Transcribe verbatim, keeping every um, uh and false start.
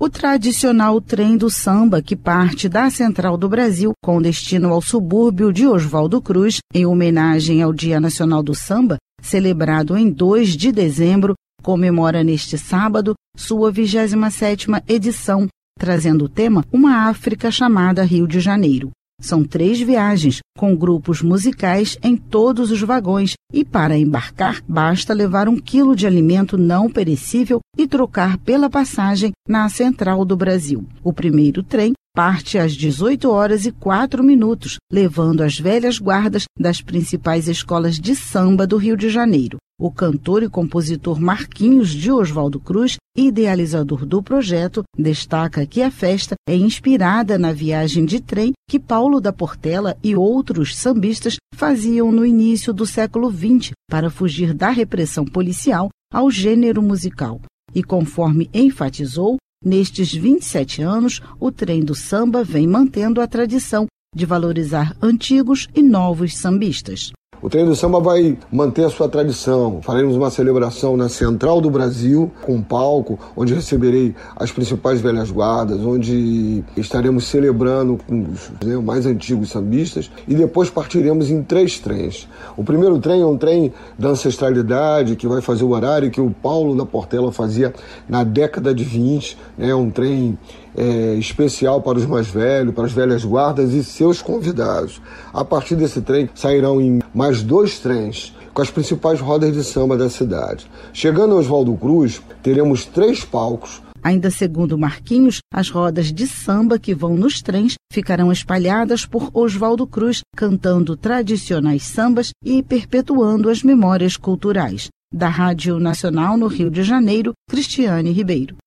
O tradicional trem do samba, que parte da Central do Brasil com destino ao subúrbio de Oswaldo Cruz, em homenagem ao Dia Nacional do Samba, celebrado em dois de dezembro, comemora neste sábado sua vigésima sétima edição, trazendo o tema Uma África chamada Rio de Janeiro. São três viagens, com grupos musicais em todos os vagões, e para embarcar, basta levar um quilo de alimento não perecível e trocar pela passagem na Central do Brasil. O primeiro trem parte às dezoito horas e quatro minutos, levando as velhas guardas das principais escolas de samba do Rio de Janeiro. O cantor e compositor Marquinhos de Oswaldo Cruz, idealizador do projeto, destaca que a festa é inspirada na viagem de trem que Paulo da Portela e outros sambistas faziam no início do século vinte para fugir da repressão policial ao gênero musical. E conforme enfatizou, nestes vinte e sete anos, o trem do samba vem mantendo a tradição de valorizar antigos e novos sambistas. O trem do samba vai manter a sua tradição. Faremos uma celebração na Central do Brasil, com um palco, onde receberei as principais velhas guardas, onde estaremos celebrando com os né, mais antigos sambistas, e depois partiremos em três trens. O primeiro trem é um trem da ancestralidade, que vai fazer o horário que o Paulo da Portela fazia na década de vinte, né, um trem É, especial para os mais velhos, para as velhas guardas e seus convidados. A partir desse trem sairão em mais dois trens com as principais rodas de samba da cidade. Chegando a Oswaldo Cruz, teremos três palcos. Ainda segundo Marquinhos, as rodas de samba que vão nos trens ficarão espalhadas por Oswaldo Cruz, cantando tradicionais sambas e perpetuando as memórias culturais. Da Rádio Nacional no Rio de Janeiro, Cristiane Ribeiro.